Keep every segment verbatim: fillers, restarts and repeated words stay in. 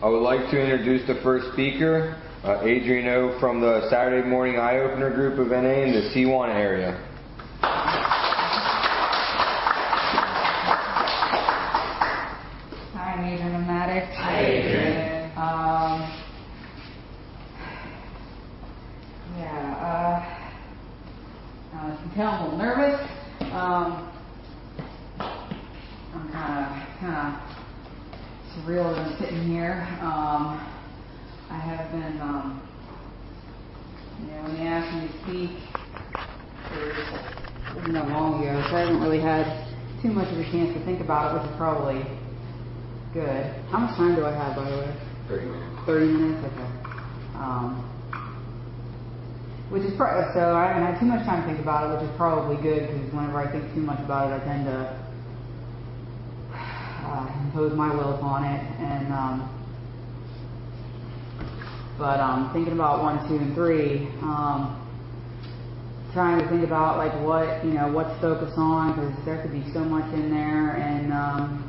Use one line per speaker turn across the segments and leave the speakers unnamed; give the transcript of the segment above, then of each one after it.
I would like to introduce the first speaker, uh, Adrian O. from the Saturday Morning Eye Opener group of N A in the Sewanee area.
Hi, I'm Adrian. I'm an addict.
Hi, Adrian.
Um, yeah, uh, uh, you can tell I'm a little nervous. Um, I'm kind of, kind of surreal as I'm sitting here. Um, I have been, um, you know, when they asked me to speak, it was, it wasn't that long ago, so I haven't really had too much of a chance to think about it, which is probably good. How much time do I have, by the way?
thirty minutes.
thirty minutes? Okay. Um, which is pro- so I haven't had too much time to think about it, which is probably good, because whenever I think too much about it, I tend to uh, impose my will upon it. And um, but um, thinking about one, two, and three, um, trying to think about like what you know what to focus on, because there could be so much in there. And um,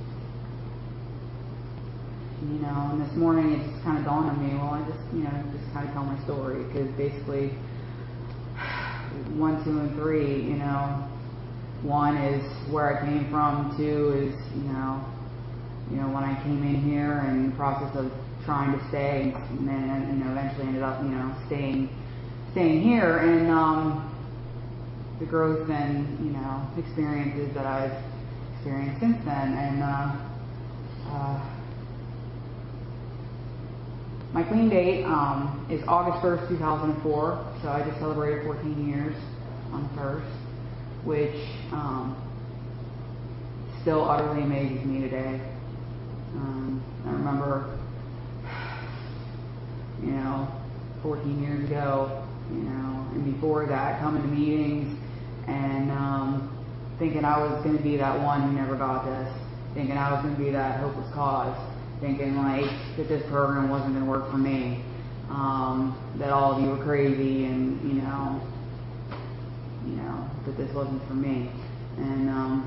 you know, and this morning it just kind of dawned on me, well, I just, you know, just kind of tell my story, because basically, one, two, and three, you know, one is where I came from, two is, you know, you know, when I came in here and the process of trying to stay, and then, you know, eventually ended up, you know, staying, staying here, and um, the growth and, you know, experiences that I've experienced since then, and uh, uh, my clean date um, is August first, two thousand four, so I just celebrated fourteen years on the first, which um, still utterly amazes me today. Um, I remember, you know, fourteen years ago, you know, and before that, coming to meetings and um, thinking I was going to be that one who never got this, thinking I was going to be that hopeless cause, thinking like that this program wasn't going to work for me, um, that all of you were crazy, and you know, you know that this wasn't for me. And um,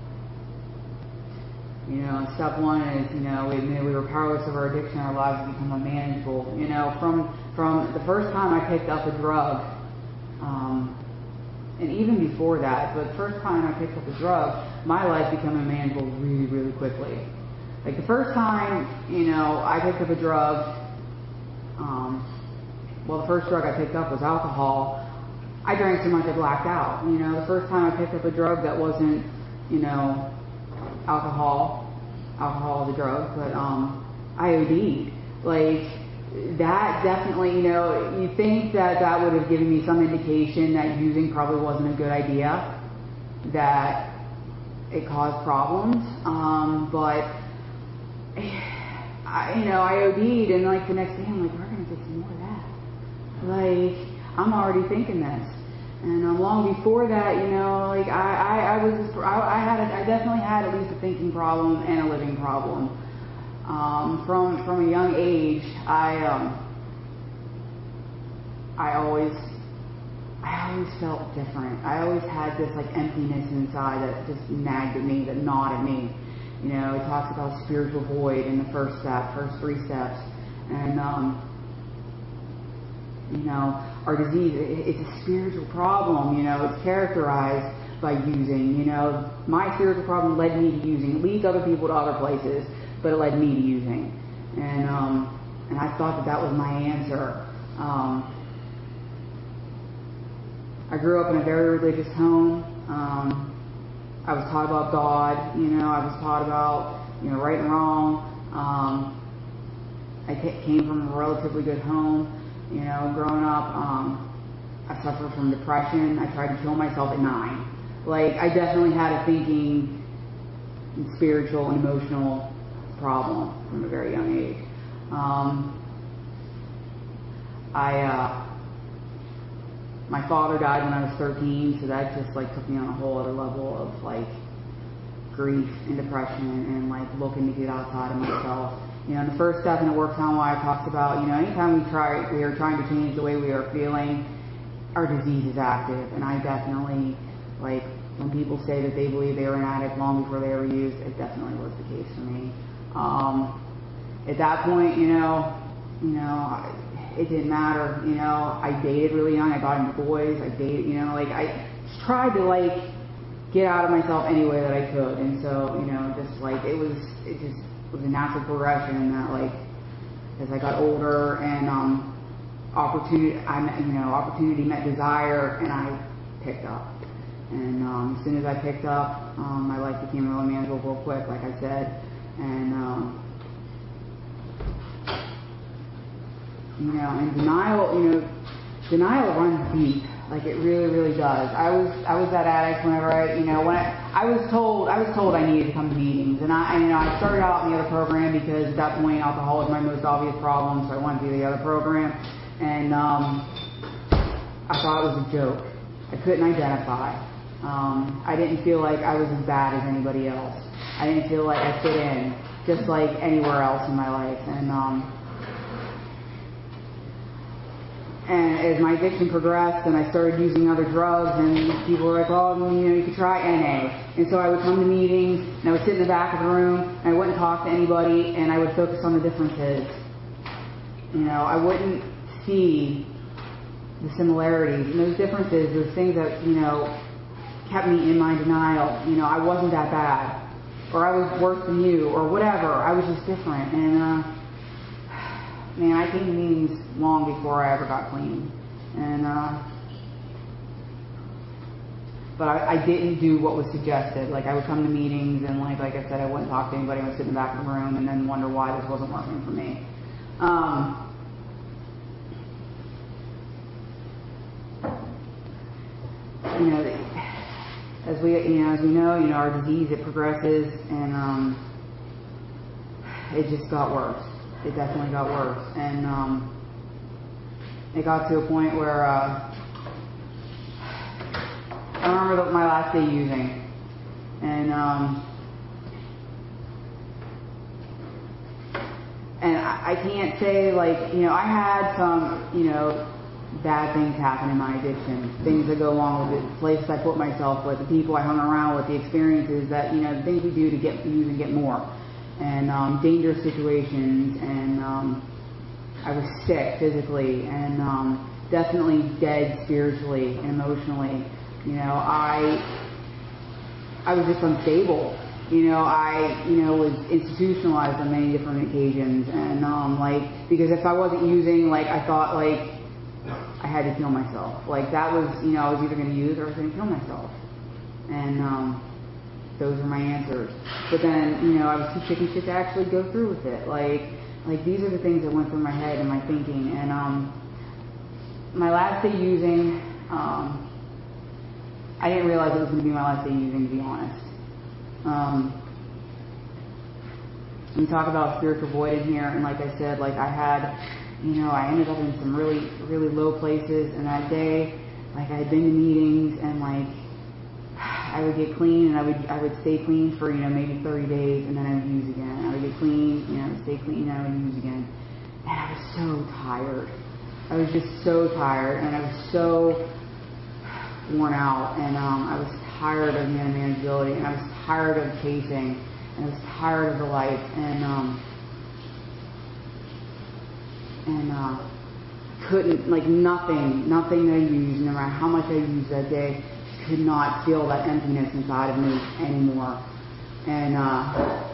you know, step one is, you know, we admitted we were powerless of our addiction, our lives had become unmanageable. You know, from from the first time I picked up a drug, um, and even before that, but the first time I picked up a drug, my life became unmanageable really, really quickly. Like the first time, you know, I picked up a drug, um, well, the first drug I picked up was alcohol. I drank too much, I blacked out. You know, the first time I picked up a drug that wasn't, you know, alcohol, alcohol is a drug, but um, I O D'd. Like, that definitely, you know, you think that that would have given me some indication that using probably wasn't a good idea, that it caused problems, um, but I, you know, I O D'd, and like the next day I'm like, we're gonna get some more of that. Like, I'm already thinking this, and um, long before that, you know, like I, I, I was, I, I had, a, I definitely had at least a thinking problem and a living problem. Um, from from a young age, I, um, I always, I always felt different. I always had this like emptiness inside that just nagged at me, that gnawed at me. You know, it talks about spiritual void in the first step, first three steps. And, um, you know, our disease, it, it's a spiritual problem, you know, it's characterized by using, you know. My spiritual problem led me to using. It leads other people to other places, but it led me to using. And, um, and I thought that that was my answer. Um, I grew up in a very religious home. Um, I was taught about God, you know, I was taught about, you know, right and wrong. Um, I came from a relatively good home, you know, growing up. Um, I suffered from depression. I tried to kill myself at nine. Like, I definitely had a thinking, and spiritual, and emotional problem from a very young age. Um, I, uh, My father died when I was thirteen, so that just like took me on a whole other level of like grief and depression and like looking to get outside of myself. You know, the first step in the Work Town Why talks about, you know, anytime we try, we are trying to change the way we are feeling, our disease is active. And I definitely, like, when people say that they believe they were an addict long before they ever used, it definitely was the case for me. Um, at that point, you know, you know, it didn't matter. You know, I dated really young. I got into boys. I dated, you know, like I tried to like get out of myself any way that I could. And so, you know, just like it was, it just was a natural progression that like as I got older and um, opportunity, I met, you know, opportunity met desire, and I picked up. And um, as soon as I picked up, um, my life became really manageable real quick, like I said. And um, you know, and denial, you know, denial runs deep. Like it really, really does. I was, I was that addict whenever I, you know, when I, I was told, I was told I needed to come to meetings, and I, and, you know, I started out in the other program because at that point alcohol was my most obvious problem, so I wanted to do the other program, and um, I thought it was a joke. I couldn't identify. Um, I didn't feel like I was as bad as anybody else. I didn't feel like I fit in, just like anywhere else in my life, and um. And as my addiction progressed and I started using other drugs, and people were like, oh, you know, you could try N A. And so I would come to meetings, and I would sit in the back of the room, and I wouldn't talk to anybody, and I would focus on the differences. You know, I wouldn't see the similarities. And those differences, those things that, you know, kept me in my denial. You know, I wasn't that bad, or I was worse than you, or whatever. I was just different. And, uh, man, I came to meetings long before I ever got clean. And, uh, but I, I didn't do what was suggested. Like, I would come to meetings, and like, like I said, I wouldn't talk to anybody. I would sit in the back of the room and then wonder why this wasn't working for me. Um, you know, as we, you know, as we know, you know, our disease, it progresses, and um, it just got worse. It definitely got worse, and um, it got to a point where uh, I remember the, my last day using, and um, and I, I can't say like, you know, I had some, you know, bad things happen in my addiction, things that go along with it, the places I put myself with, the people I hung around with, the experiences that, you know, the things we do to get use and get more. And um, dangerous situations, and um, I was sick physically, and um, definitely dead spiritually and emotionally. You know, I I was just unstable. You know, I you know was institutionalized on many different occasions, and um, like because if I wasn't using, like I thought like I had to kill myself. Like that was, you know, I was either going to use or I was going to kill myself, and um, those were my answers. But then, you know, I was too chicken shit to actually go through with it. Like, like these are the things that went through my head and my thinking. And um, my last day using, um, I didn't realize it was going to be my last day using, to be honest. Um, we talk about spiritual void in here, and like I said, like I had, you know, I ended up in some really, really low places. And that day, like I had been to meetings, and like I would get clean, and I would I would stay clean for, you know, maybe thirty days, and then I would use again. I would get clean, you know, stay clean, and I would use again. And I was so tired. I was just so tired, and I was so worn out, and um, I was tired of the unmanageability, and I was tired of chasing, and I was tired of the life, and um, and uh, couldn't, like nothing, nothing that I used, no matter how much I used that day, could not feel that emptiness inside of me anymore. And uh,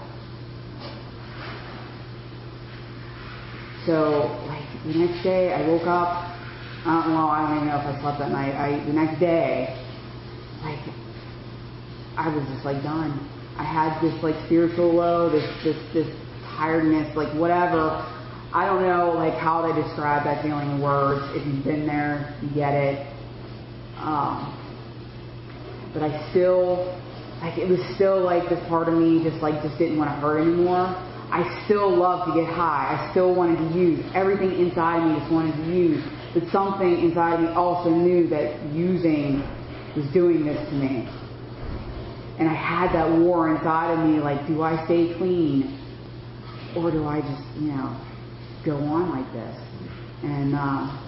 so, like the next day, I woke up. I don't know. I don't even know if I slept that night. I the next day, like I was just like done. I had this like spiritual low, this this this tiredness, like whatever. I don't know like how they describe that feeling in words. If you've been there, you get it. Um, But I still, like, it was still like this part of me just like just didn't want to hurt anymore. I still loved to get high. I still wanted to use. Everything inside of me just wanted to use. But something inside of me also knew that using was doing this to me. And I had that war inside of me, like, do I stay clean? Or do I just, you know, go on like this? And, uh,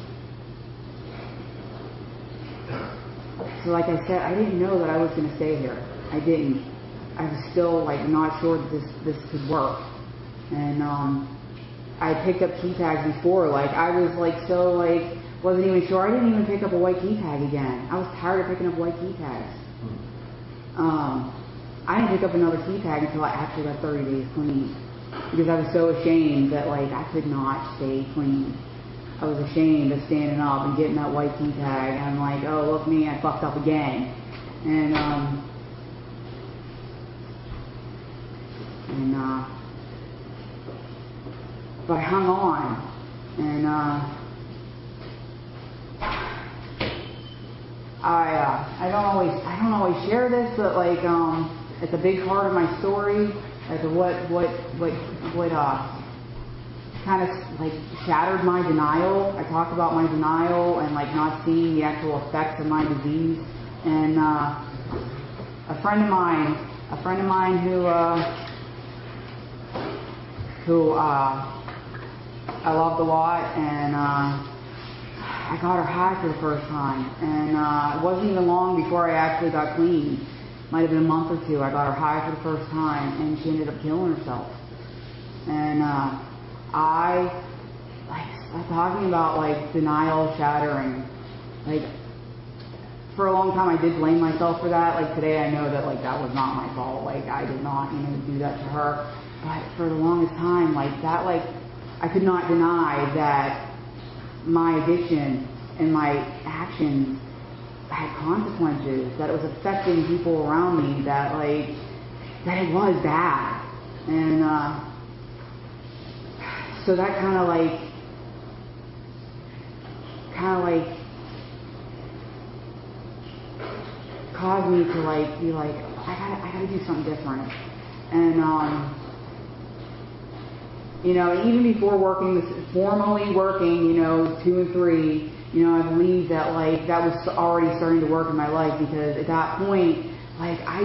so like I said, I didn't know that I was going to stay here. I didn't. I was still like not sure that this this could work. And um, I picked up key tags before. Like, I was like so like, wasn't even sure. I didn't even pick up a white key tag again. I was tired of picking up white key tags. Um, I didn't pick up another key tag until I actually got thirty days clean. Because I was so ashamed that like I could not stay clean. I was ashamed of standing up and getting that white key tag. And I'm like, oh, look me, I fucked up again. And, um, and, uh, but I hung on. And, uh, I, uh, I don't always, I don't always share this, but like, um, it's a big part of my story. Like what, what, what, what, uh, kind of like shattered my denial. I talked about my denial and like not seeing the actual effects of my disease. And uh, a friend of mine, a friend of mine who uh, who uh, I loved a lot, and uh, I got her high for the first time. And uh, it wasn't even long before I actually got clean. Might have been a month or two. I got her high for the first time, and she ended up killing herself. And uh, I, like, talking about, like, denial shattering, like, for a long time I did blame myself for that. Like, today I know that, like, that was not my fault. Like, I did not, you know, do that to her. But for the longest time, like, that, like, I could not deny that my addiction and my actions had consequences, that it was affecting people around me, that, like, that it was bad. And, uh, so that kind of like, kind of like, caused me to like be like, I gotta, I gotta do something different. And um, you know, even before working, formally working, you know, two and three, you know, I believe that like that was already starting to work in my life, because at that point, like I,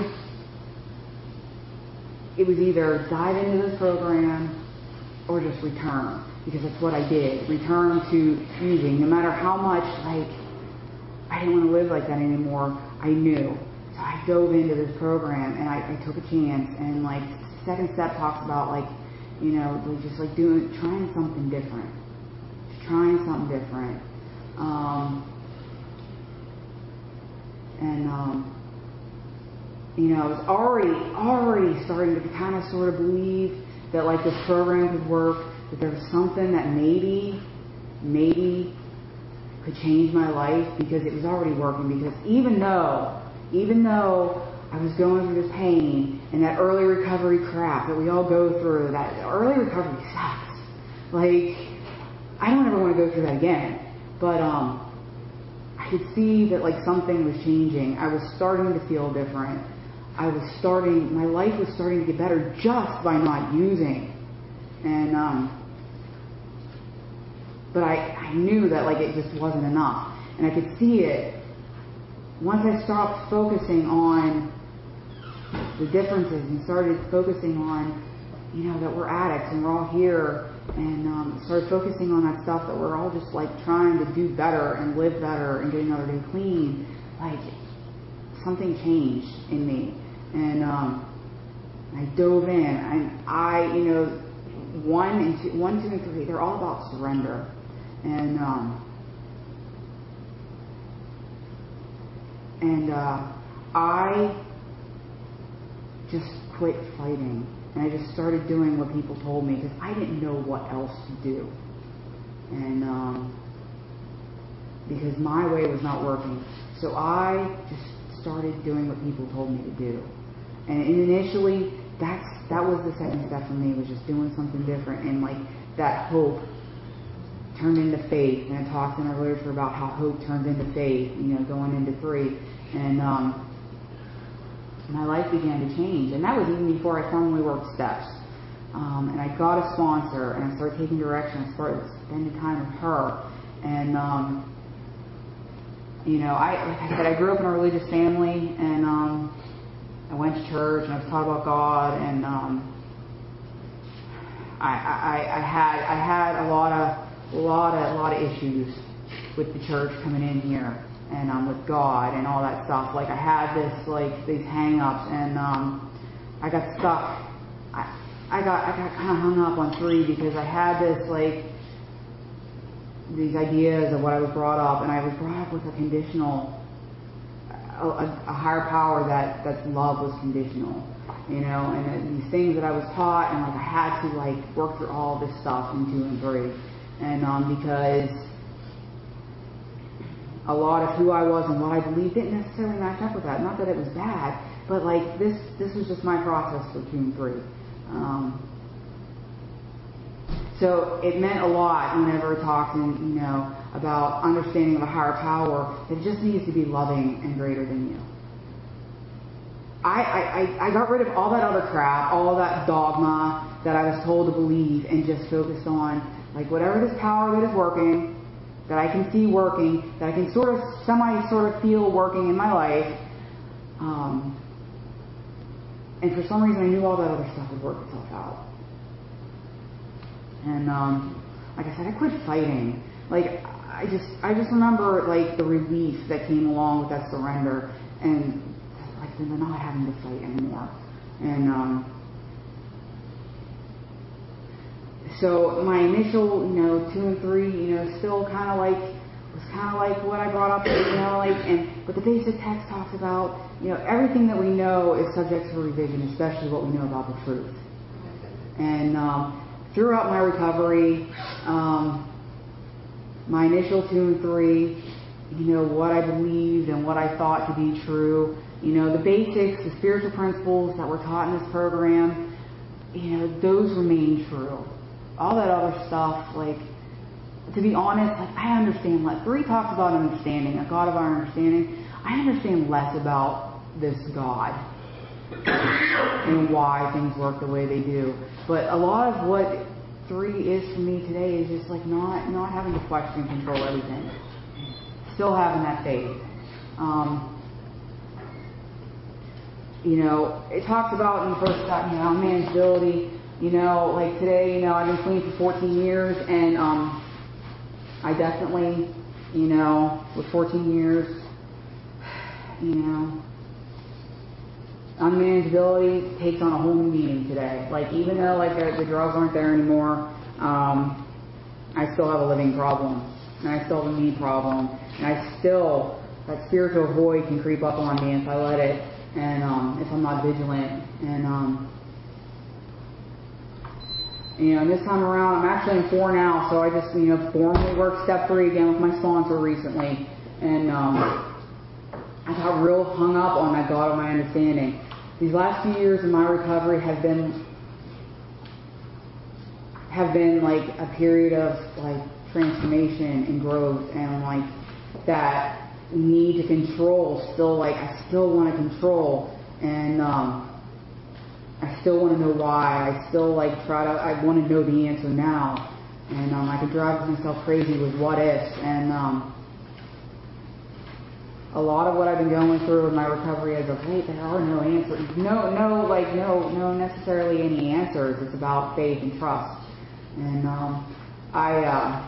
it was either dive into this program or just return, because that's what I did. Return to using, no matter how much, like, I didn't want to live like that anymore. I knew. So I dove into this program, and I, I took a chance, and, like, second step talks about, like, you know, just, like, doing, trying something different. Just trying something different. Um, and, um, you know, I was already, already starting to kind of sort of believe that like this program could work, that there was something that maybe, maybe could change my life, because it was already working. Because even though, even though I was going through this pain and that early recovery crap that we all go through, that early recovery sucks. Like, I don't ever want to go through that again. But um, I could see that like something was changing. I was starting to feel different. I was starting, my life was starting to get better just by not using. And, um, but I, I knew that like it just wasn't enough. And I could see it once I stopped focusing on the differences and started focusing on, you know, that we're addicts and we're all here, and um, started focusing on that stuff, that we're all just like trying to do better and live better and get another day clean. Like, something changed in me. And um, I dove in, and I, you know, one and two, one, two, and three, they're all about surrender. And um, and uh, I just quit fighting, and I just started doing what people told me, because I didn't know what else to do. And um, because my way was not working, so I just started doing what people told me to do. And initially, that's that was the second step for me, was just doing something different. And like that hope turned into faith. And I talked in our literature about how hope turns into faith, you know, going into three. And um, my life began to change. And that was even before I formally worked steps. Um, and I got a sponsor, and I started taking direction. I started spending time with her. And, um, you know, I like I said, I grew up in a religious family, and um, I went to church, and I was taught about God, and um, I, I, I had I had a lot of a lot of a lot of issues with the church coming in here, and um, with God and all that stuff. Like I had this like these hang-ups, and um, I got stuck. I I got I got kind of hung up on three because I had this like these ideas of what I was brought up, and I was brought up with a conditional, a, a higher power that that's love was conditional, you know, and these things that I was taught, and like I had to like work through all this stuff in two and three, and um, because a lot of who I was and what I believed didn't necessarily match up with that. Not that it was bad, but like this this was just my process for two and three. Um, So it meant a lot whenever talking, you know, about understanding of a higher power that just needs to be loving and greater than you. I, I, I got rid of all that other crap, all that dogma that I was told to believe, and just focused on like whatever this power that is working, that I can see working, that I can sort of semi sort of feel working in my life. Um, and for some reason I knew all that other stuff would work itself out. And um, like I said, I quit fighting. Like I just, I just remember like the relief that came along with that surrender, and like the not having to fight anymore. And um, so my initial, you know, two and three, you know, still kind of like was kind of like what I brought up, you know, like and but the basic text talks about, you know, everything that we know is subject to revision, especially what we know about the truth. And um, throughout my recovery, um, my initial two and three, you know, what I believed and what I thought to be true, you know, the basics, the spiritual principles that were taught in this program, you know, those remain true. All that other stuff, like, to be honest, like, I understand less. Three talks about understanding, a God of our understanding. I understand less about this God and why things work the way they do. But a lot of what three is for me today is just like not not having to question and control everything. Still having that faith. Um, you know, it talks about in the first step, you know, manageability. You know, like today, you know, I've been clean for fourteen years, and um, I definitely, you know, with fourteen years, you know, unmanageability takes on a whole new meaning today. Like, even though like the, the drugs aren't there anymore, um, I still have a living problem, and I still have a me problem, and I still, that spiritual void can creep up on me if I let it, and um, if I'm not vigilant. And um, you know, and this time around, I'm actually in four now, so I just, you know, formally worked step three again with my sponsor recently, and um, I got real hung up on that God of my understanding. These last few years of my recovery have been have been like a period of like transformation and growth, and like that need to control. Still, like I still want to control, and um, I still want to know why. I still like try to. I want to know the answer now, and um, I can drive myself crazy with what ifs, and um, a lot of what I've been going through in my recovery as of late, there are no answers. No, no, like no, no necessarily any answers. It's about faith and trust. And um, I, uh,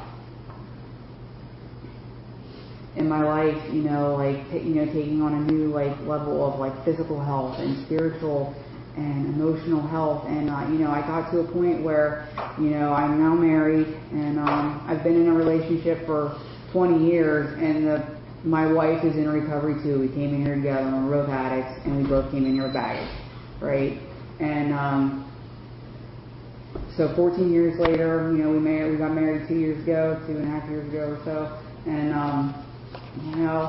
in my life, you know, like t- you know, taking on a new like level of like physical health and spiritual and emotional health. And uh, you know, I got to a point where, you know, I'm now married, and um, I've been in a relationship for twenty years, and the my wife is in recovery too. We came in here together, and we're both addicts, and we both came in here with baggage, right? And um, so fourteen years later, you know, we married, we got married two years ago, two and a half years ago or so, and um, you know,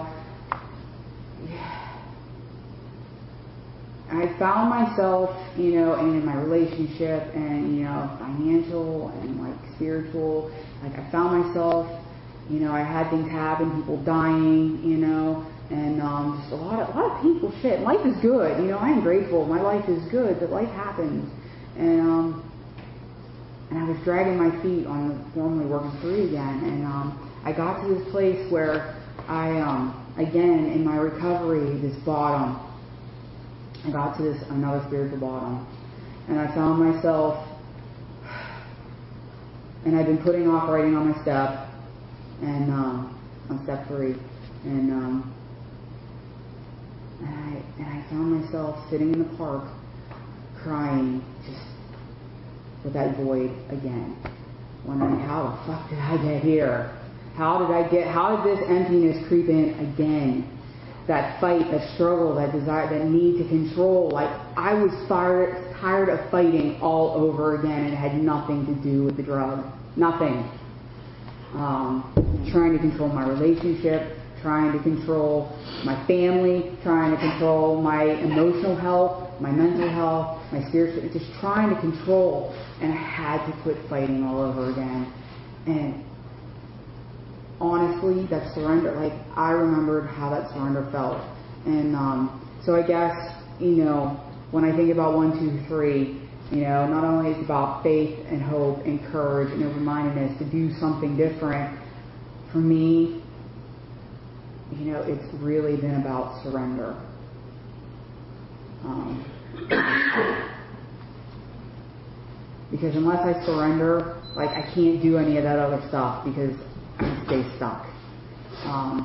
I found myself, you know, in my relationship and, you know, financial and like spiritual, like I found myself, you know, I had things happen, people dying, you know, and um, just a lot of a lot of painful shit. Life is good, you know. I am grateful. My life is good, but life happens, and um, and I was dragging my feet on formally working three again, and um, I got to this place where I um, again in my recovery, this bottom. I got to this another spiritual bottom, and I found myself, and I've been putting off writing on my step. And um, on step three, and um, and I and I found myself sitting in the park, crying, just with that void again. Wondering, how the fuck did I get here? How did I get, how did this emptiness creep in again? That fight, that struggle, that desire, that need to control. Like, I was fired, tired of fighting all over again, and it had nothing to do with the drug. Nothing. Um, trying to control my relationship, trying to control my family, trying to control my emotional health, my mental health, my spiritual, just trying to control. And I had to quit fighting all over again. And honestly, that surrender, like, I remembered how that surrender felt. And um, so I guess, you know, when I think about one, two, three, you know, not only is it about faith and hope and courage and open-mindedness to do something different, for me, you know, it's really been about surrender. Um, because unless I surrender, like, I can't do any of that other stuff because I stay stuck. Um,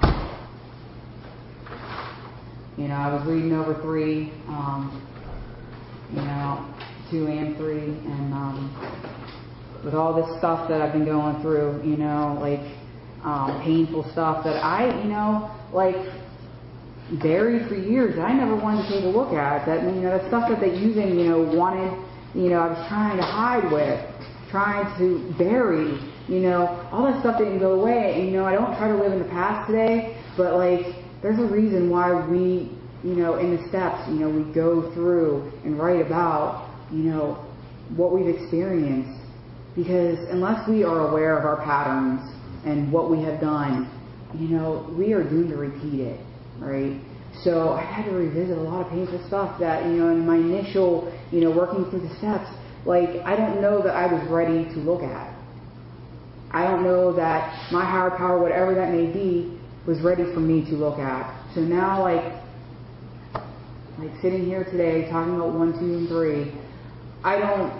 you know, I was reading over three, um, you know, two and three, and um, with all this stuff that I've been going through, you know, like um, painful stuff that I, you know, like buried for years that I never wanted to take a look at. That, you know, that stuff that they using, you know, wanted, you know, I was trying to hide with, trying to bury, you know, all that stuff didn't go away. And, you know, I don't try to live in the past today, but like, there's a reason why we, you know, in the steps, you know, we go through and write about, you know, what we've experienced. Because unless we are aware of our patterns and what we have done, you know, we are doomed to repeat it, right? So I had to revisit a lot of painful stuff that, you know, in my initial, you know, working through the steps, like, I don't know that I was ready to look at. I don't know that my higher power, whatever that may be, was ready for me to look at. So now, like, like sitting here today talking about one, two, and three, I don't,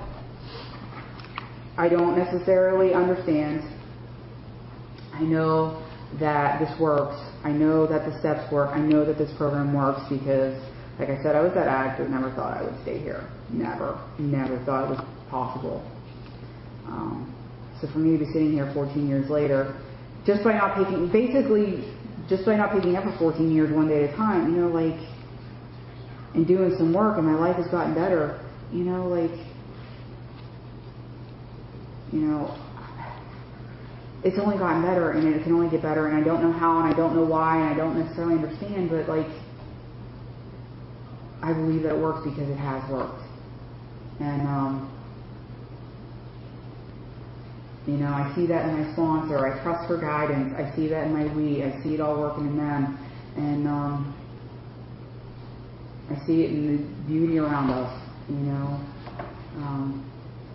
I don't necessarily understand. I know that this works. I know that the steps work. I know that this program works because, like I said, I was that addict that never thought I would stay here. Never, never thought it was possible. Um, so for me to be sitting here fourteen years later, just by not picking, basically, just by not picking up for fourteen years one day at a time, you know, like, and doing some work, and my life has gotten better, you know, like, you know, it's only gotten better, and it can only get better, and I don't know how, and I don't know why, and I don't necessarily understand, but, like, I believe that it works because it has worked. And, um, you know, I see that in my sponsor. I trust her guidance. I see that in my we. I see it all working in them. And, um, I see it in the beauty around us, you know. Um,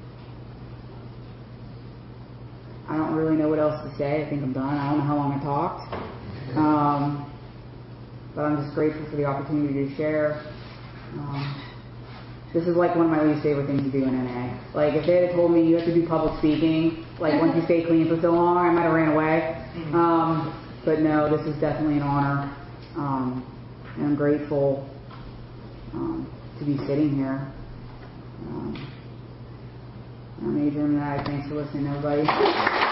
I don't really know what else to say. I think I'm done. I don't know how long I talked. Um, but I'm just grateful for the opportunity to share. Um, this is like one of my least favorite things to do in N A. Like, if they had told me you have to do public speaking, like once you stay clean for so long, I might have ran away. Um, but no, this is definitely an honor. Um, and I'm grateful um, to be sitting here. Um, I'm Adrian, and I thanks for listening, everybody.